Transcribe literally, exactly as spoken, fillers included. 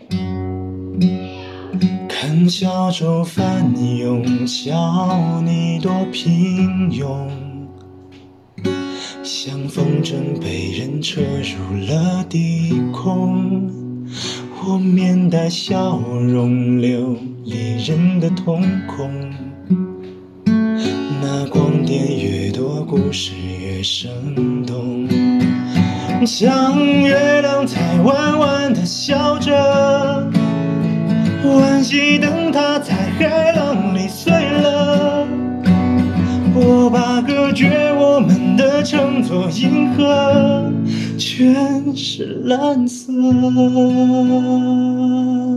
看小舟翻涌，笑你多平庸，像风筝被人扯入了低空。我面带笑容，流离人的瞳孔。那光点越多，故事越生动。像月亮在弯弯地笑着，惋惜灯塔在海浪里碎了。我把隔绝我们的称作银河，全是蓝色。